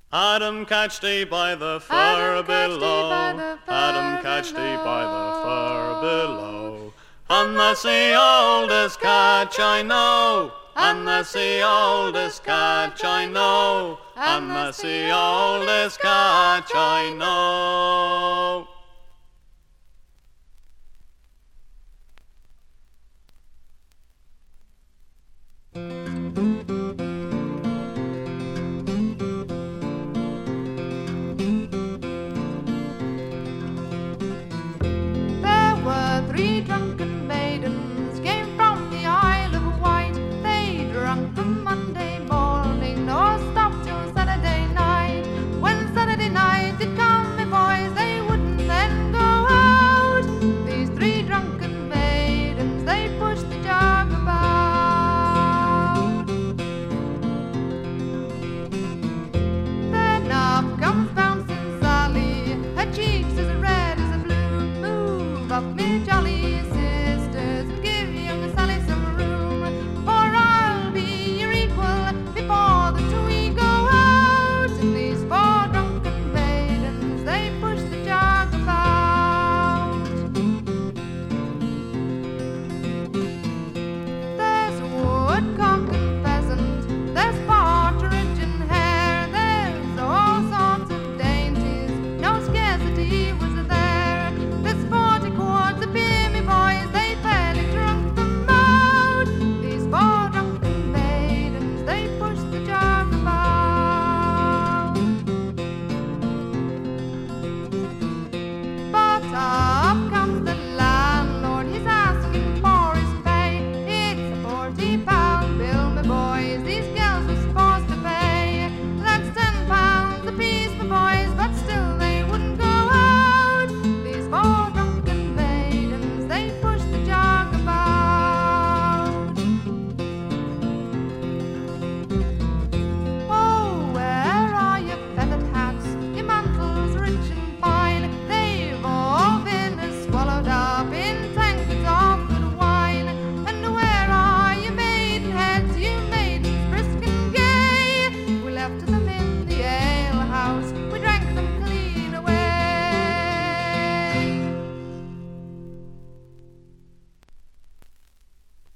Adam catched thee by the fur below. Adam catched thee by the fur below. And that's the oldest catch I know. And that's the oldest catch I know. And that's the oldest catch I know.